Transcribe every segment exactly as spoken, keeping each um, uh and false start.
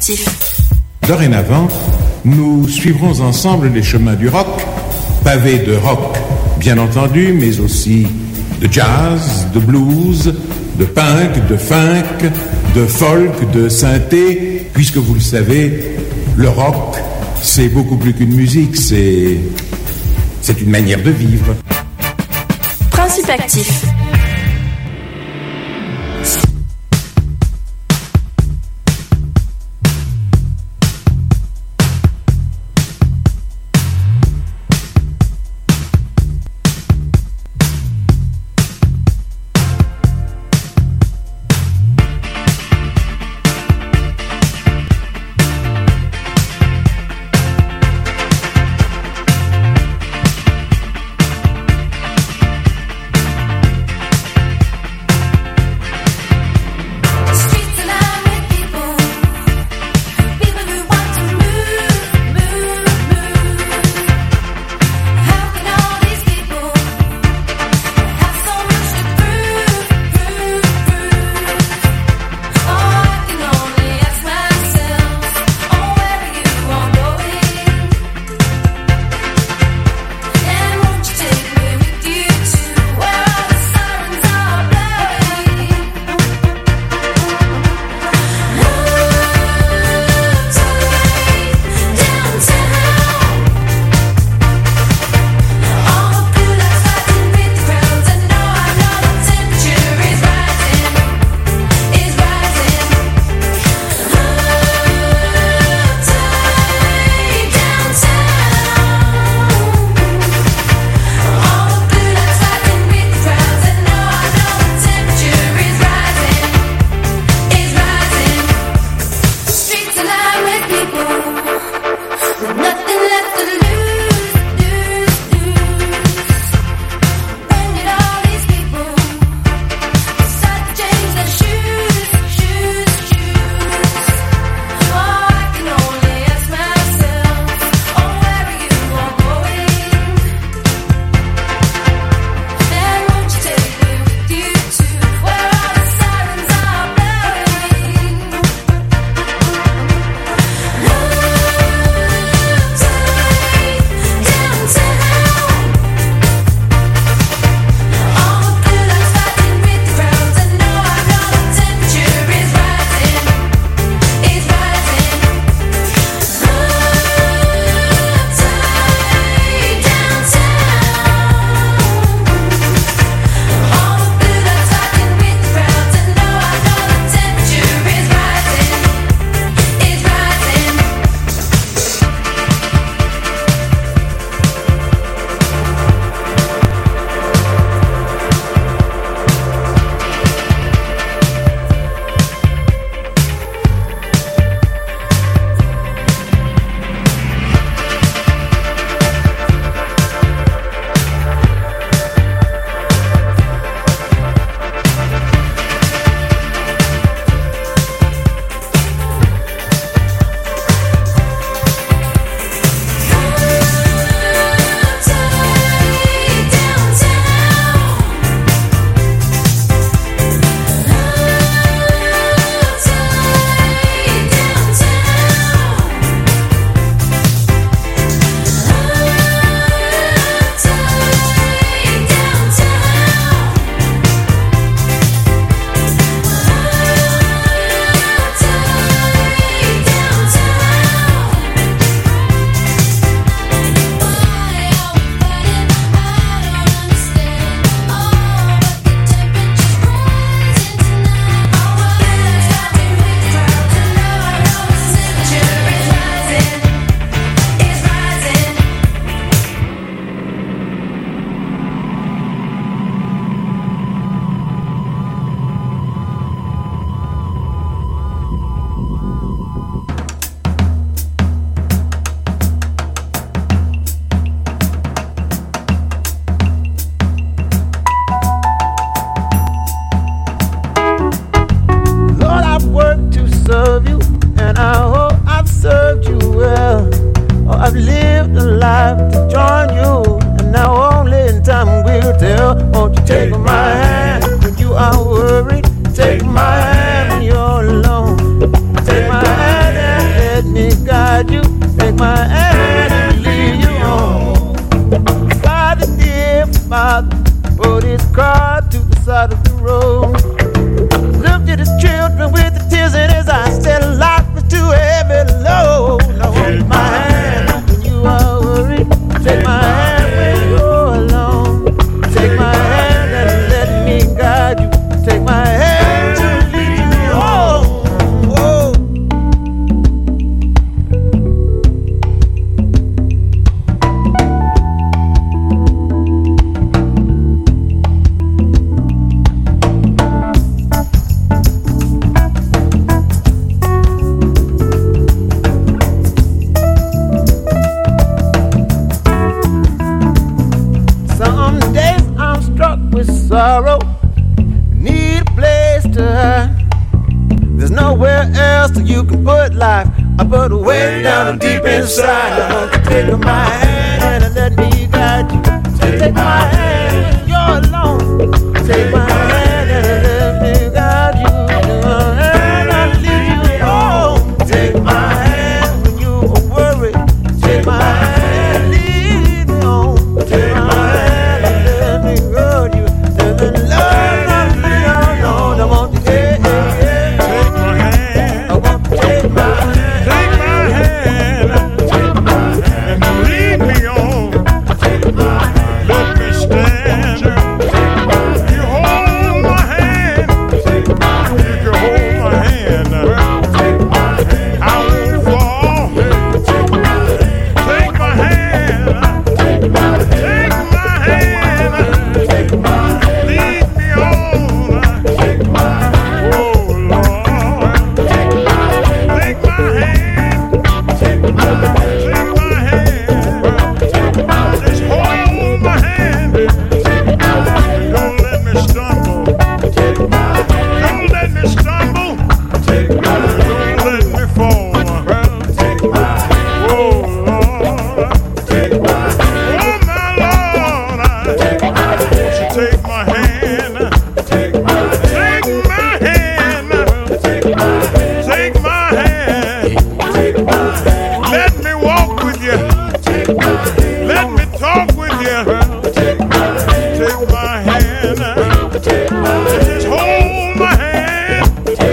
Actif. Dorénavant, nous suivrons ensemble les chemins du rock, pavés de rock, bien entendu, mais aussi de jazz, de blues, de punk, de funk, de folk, de synthé, puisque vous le savez, le rock, c'est beaucoup plus qu'une musique, c'est, c'est une manière de vivre. Principe Actif. I've lived a life to join you, and now only in time will tell. Won't you take my hand when you are worried? Take my hand when you're alone. Take my hand and car to the side of the road. Looked at his children with the tears in his eyes. Said life was too heavy low. Now hold my hand when you are worried. Take my hand when you're alone. Take my hand and let me guide you. Take my hand to lead me home. Whoa. Some days I'm struck with sorrow. Need a place to hide. There's nowhere else that you can put life. I put it way down deep inside. I want you to take my hand and let me guide you. Take my hand when you're alone. Take my hand and let me guide you. And I'll lead you home. Take my hand when you are worried. Take my hand, lead me home. Take my hand and let me guide you. And then love, not me alone. I want you to take, take my hand. I want you to take my hand. Take my hand, take my hand, and lead me on. Take my hand, let me stand. Take my hand, you hold my hand. Take my hand, you can hold my hand. Take my hand, I won't fall. Take my hand, take my hand. Take my hand, take my hand. Take my hand, lead me on. Take my hand, oh Lord. Take my hand, take my hand. Take my hand, take my hand, take my hand. Just hold my hand. Take my hand. Don't let me stumble. Take my hand. Don't let me stumble. Take my hand. Don't let me fall. Take my hand. Oh Lord. Take my hand. Oh my Lord. Take my hand. Won't you take my hand? Take my hand. Take my hand. Take my hand. Take my hand. Take my hand. Let me walk with you. Let me talk with you. Take my hand. Just hold my hand.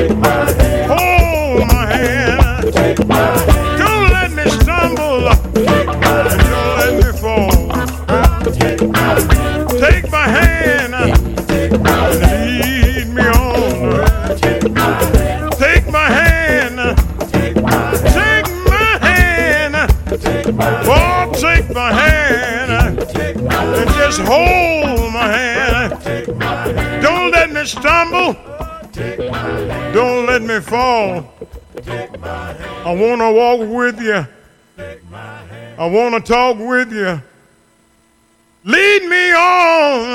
Hold my hand. Don't let me stumble. And don't let me fall. Take my hand and lead me on. Take my hand. Take my hand. Oh, take my hand and just hold my hand. Don't let me stumble. Don't let me fall. I want to walk with you. I want to talk with you. Lead me on.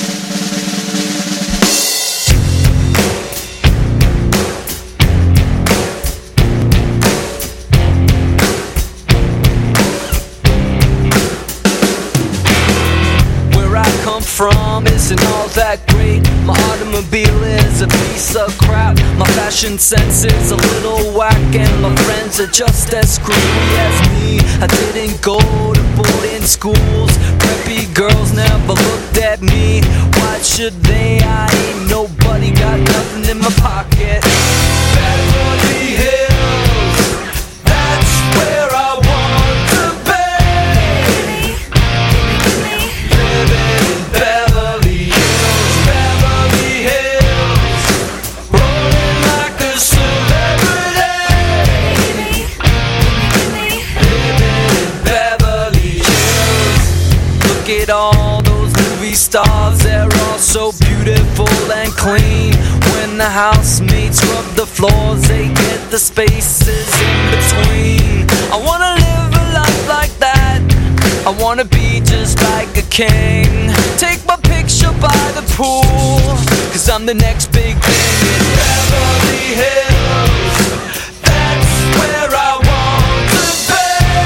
From isn't all that great. My automobile is a piece of crap. My fashion sense is a little whack, and my friends are just as screwy as me. I didn't go to boarding schools. Preppy girls never looked at me. Why should they? I ain't nobody, got nothing in my pocket. Beverly Hills, that's where I want to be. Living in Beverly Hills, Beverly Hills, rolling like a celebrity. Living in Beverly Hills. Look at all those movie stars, they're all so beautiful and clean. When the housemates rub the floors, they get the spaces in between. I wanna live a life like that. I wanna be just like a king. Take my picture by the pool, cause I'm the next big thing in Beverly Hills. That's where I want to be.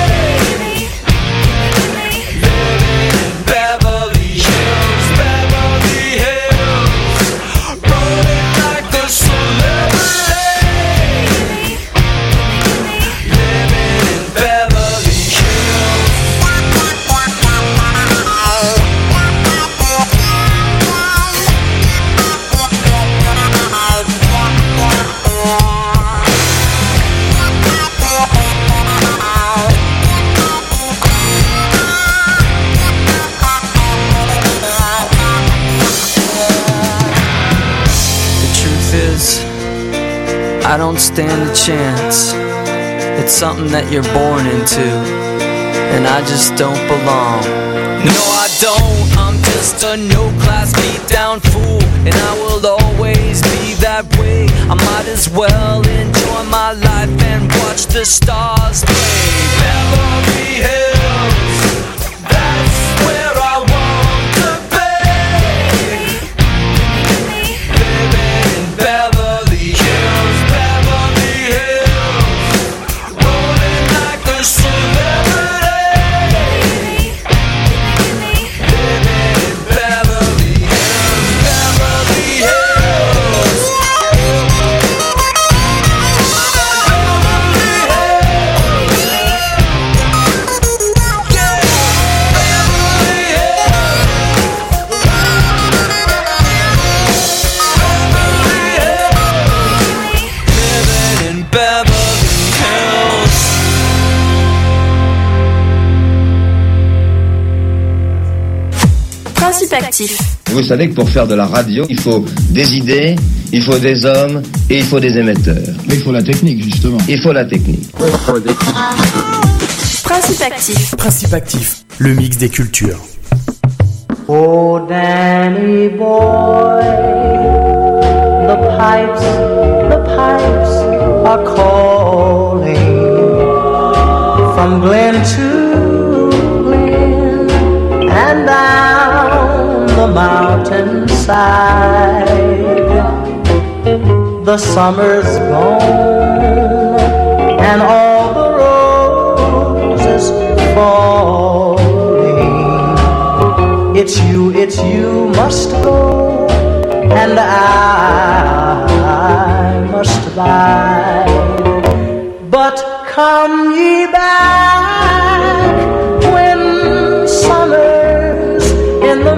Living in Beverly Hills, Beverly Hills, rolling like a celebrity. Living in Beverly Hills. is, I don't stand a chance. It's something that you're born into, and I just don't belong. No, I don't, I'm just a no-class beat-down fool, and I will always be that way. I might as well enjoy my life and watch the stars play. Beverly Hills, that's where I want to be. Living in Beverly Hills, Beverly Hills, rolling like a celebrity. Actif. Vous savez que pour faire de la radio, il faut des idées, il faut des hommes et il faut des émetteurs. Mais il faut la technique, justement. Il faut la technique. Principe actif. Principe actif, le mix des cultures. Oh, Danny boy, the pipes, the pipes are calling from Glen to Glen and down the mountainside. The summer's gone and all the roses falling. It's you, it's you must go, and I, I must bide. But come ye back when summer's in the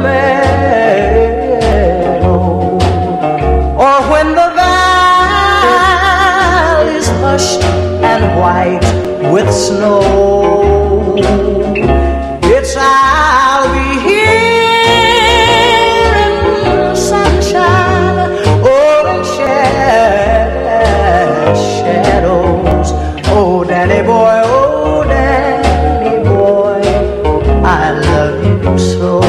meadow, or when the valley's hushed and white with snow. It's I'll be here in the sunshine or in shadows. Oh, Danny boy, oh, Danny boy, I love you so.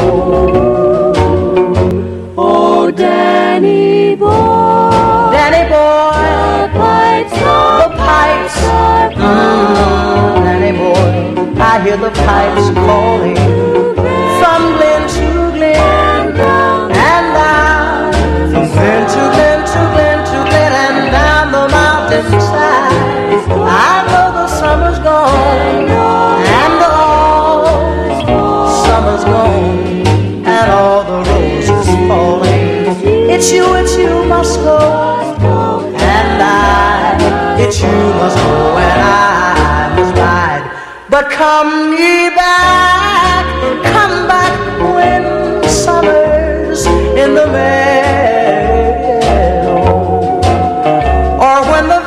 Oh, Danny boy, Danny boy, the pipes, the pipes are mm, Danny boy, I hear the pipes calling from Glen to Glen and down, from Glen to Glen to Glen to Glen and down the mountainside. I know the summer's gone and all summer's gone and all the roses falling. It's you, it's you must go, and I, it's you must go, and I must ride. But come ye back, come back when summer's in the meadow, or when the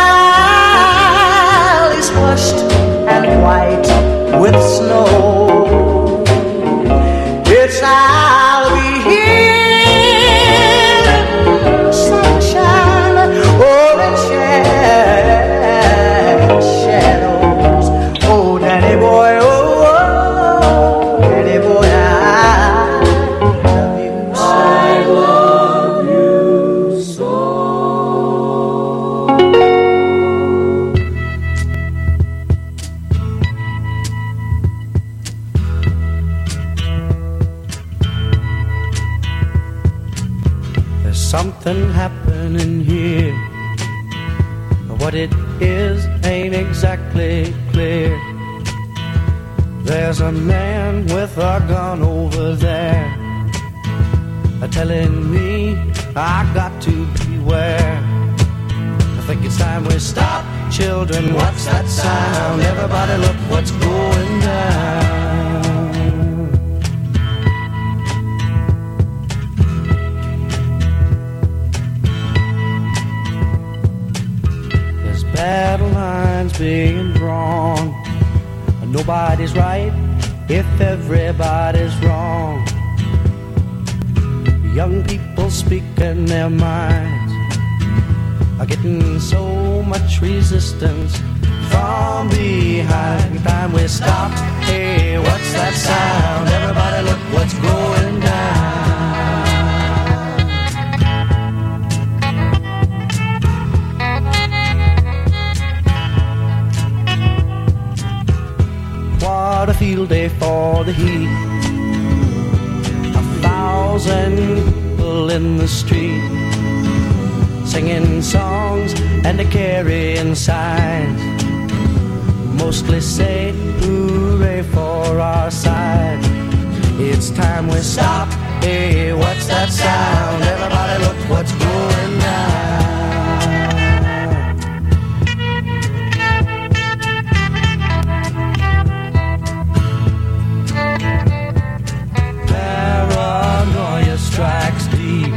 valley's hushed and white with snow. It's I'll be here in the sunshine or in shadows. Oh, Danny boy, oh, oh, Danny boy, I love you so. I love you so. There's something happening here. What it is ain't exactly clear. There's a man with a gun over there, telling me I got to beware. I think it's time we stop, children. What's that sound? Everybody look what's going down. There's battle lines being drawn. Nobody's right if everybody's wrong. Young people speaking their minds, getting so much resistance from behind. Time we stop. Hey, what's that sound? Everybody look what's going down. What a field day for the heat. A thousand people in the street, singing songs and a carrying signs. Mostly say hooray for our side. It's time we stop. Hey, what's that sound? Everybody look what's going down. Paranoia strikes deep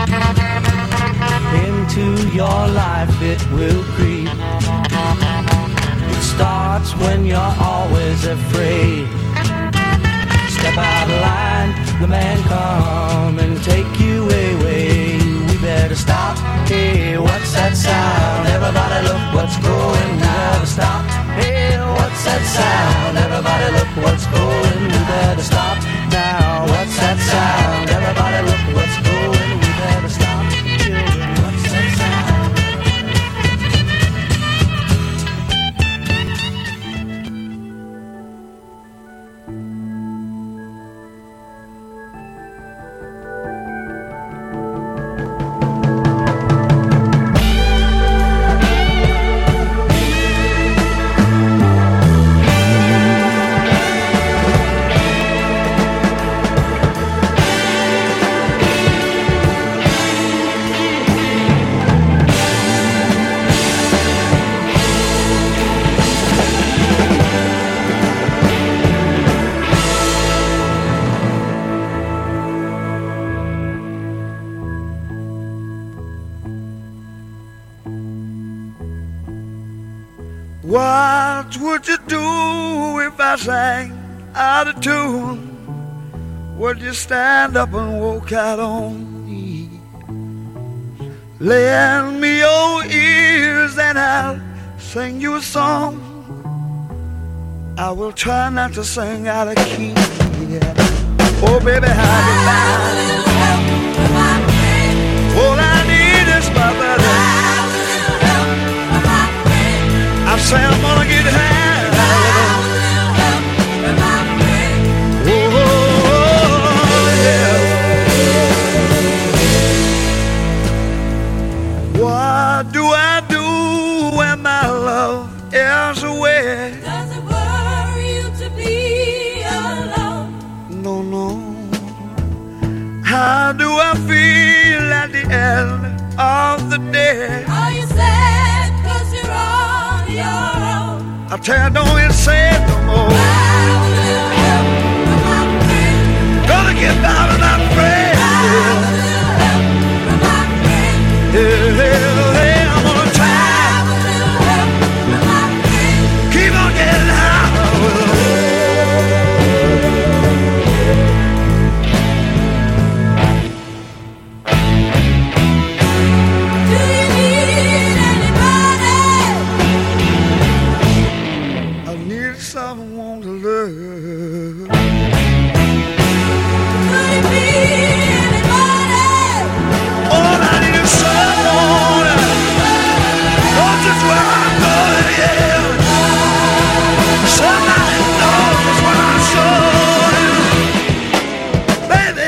into your life, it will creep. It starts when you're always afraid. Step out of line, the man come and take you away. We better stop. Hey, what's that sound? Everybody look what's going. We better stop. Hey, what's that sound? Everybody look what's going. We better stop now. What's that sound? Everybody look what's going. We better stop. Children, what's that sound? What would you do if I sang out of tune? Would you stand up and walk out on me? Lend me your ears and I'll sing you a song. I will try not to sing out of key. Yeah. Oh baby, how you find? All I need is my buddy. I say I'm gonna get high. Oh, yeah. What do I do when my love is away? Does it worry you to be alone? No, no. How do I feel at the end of the day? Are you sad 'cause you're on your own? I tell you, don't get sad no more. Gonna get out of my friend. Yeah, yeah, yeah, I'm gonna try. Keep on getting high. Do you need anybody? I need someone to love. Could it be anybody? All I need is someone. Knows just where I'm going, yeah. Somebody knows what I'm showing. Baby,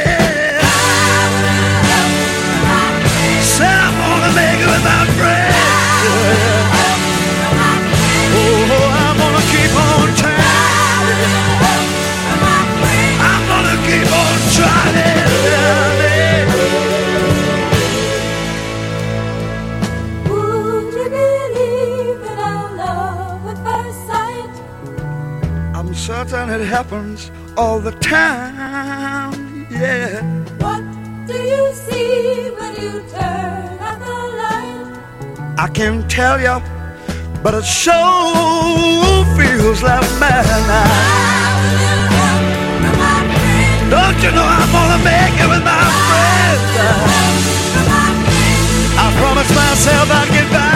said I'm gonna make it with my friends. Oh, I'm gonna keep on trying. I'm gonna keep on trying. Would you believe in our love at first sight? I'm certain it happens all the time, yeah. What do you see when you turn out the light? I can't tell you, but it sure feels like madness. Don't you know I'm gonna make it with my friends? I promised myself I'd get back.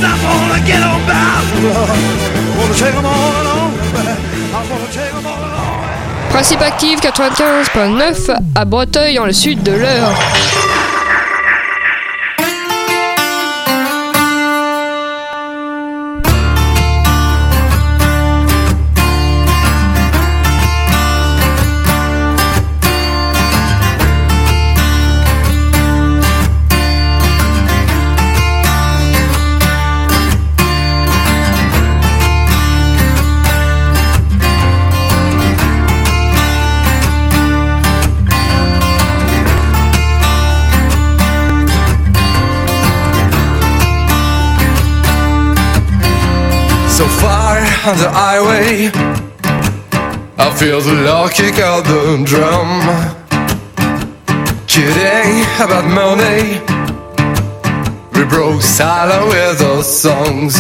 I wanna get on back. I wanna take them all on back. I wanna take them all on. Principe Active quatre-vingt-quinze virgule neuf à Breteuil dans le sud de l'Eure. So far on the highway, I feel the Lord kick out the drum. Kidding about money, we broke silent with our songs.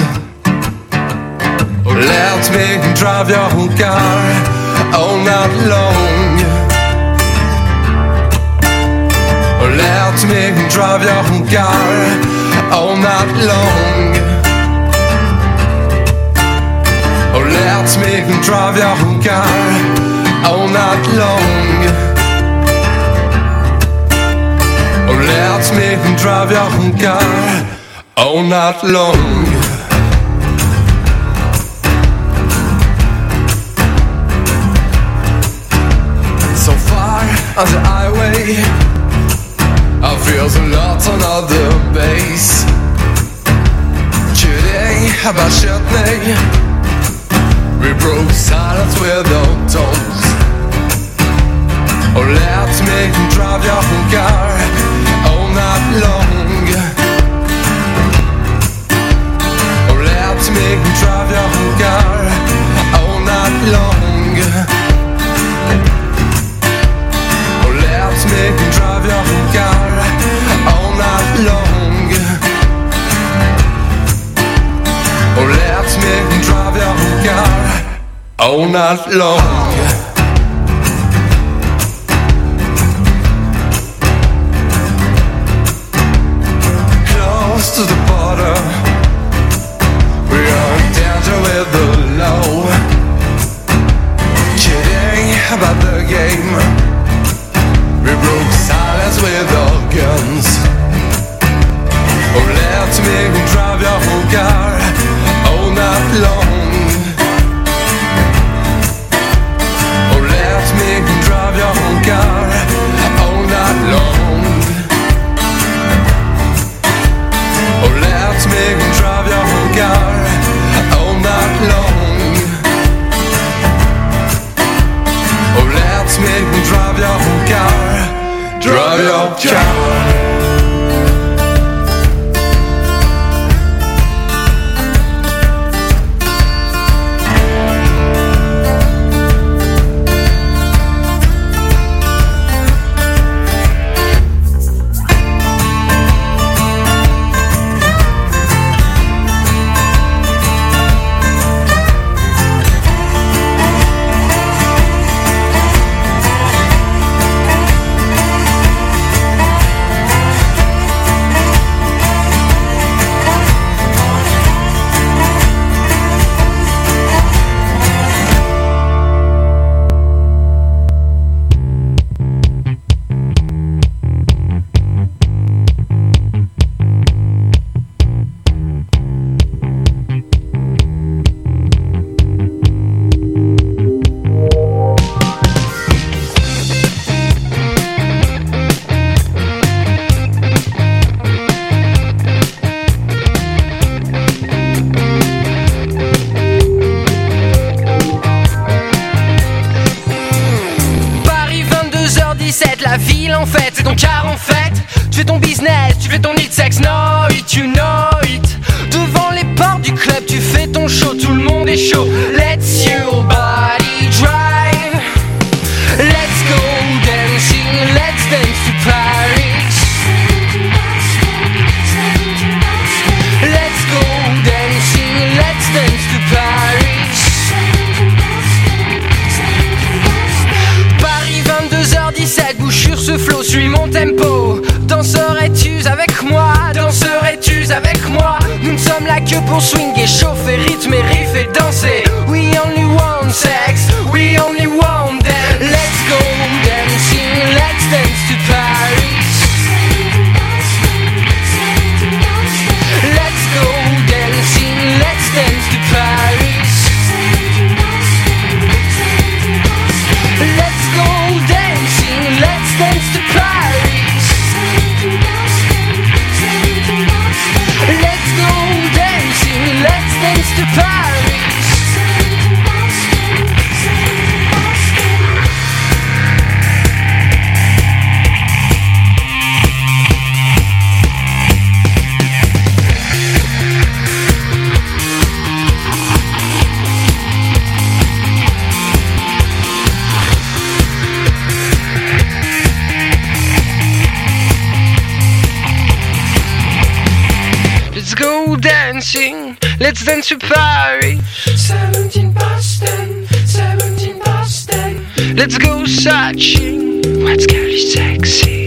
Let me drive your car all night long. Let me drive your car all night long. Oh, let me drive your car all night long. Oh, let me drive your car all night long. So far on the highway, I feel the lot on the bass. Kidding about Chutney, we broke silence with our tones. Oh, let me drive your car all night long. Oh, let me drive your car all night long. Oh, let me drive your car all night long. Oh, let me drive your car all night long. Close to the border, we are in danger with the law. Kidding about the game, we broke silence with our guns. Oh, let me drive your car all night long. Drive your car all night long. Oh, let me drive your car all night long. Oh, let me drive your car, drive your car. La ville en fait, c'est ton car en fait. Tu fais ton business, tu fais ton hit sex, know it, you know it. Devant les portes du club, tu fais ton show, tout le monde est chaud. Let's your body drive. Let's go dancing, let's dance to Paris. Let's go dancing, let's dance to Paris. Paris vingt-deux heures dix-sept, bouche sur ce flow, suis mon tempo. Danserais-tu avec moi? Danserais-tu pour swinguer, chauffer, rythmer, riffer, danser. We only want sex, we only want that. Let's go dancing, let's dance to Paris. Let's go dancing, let's dance to Paris. Let's go dancing, let's dance to Paris. Let's go dancing, let's dance to Paris. Let's go dancing, let's dance to Paris. Seventeen Boston, seventeen Boston. Let's go searching, what's girly sexy?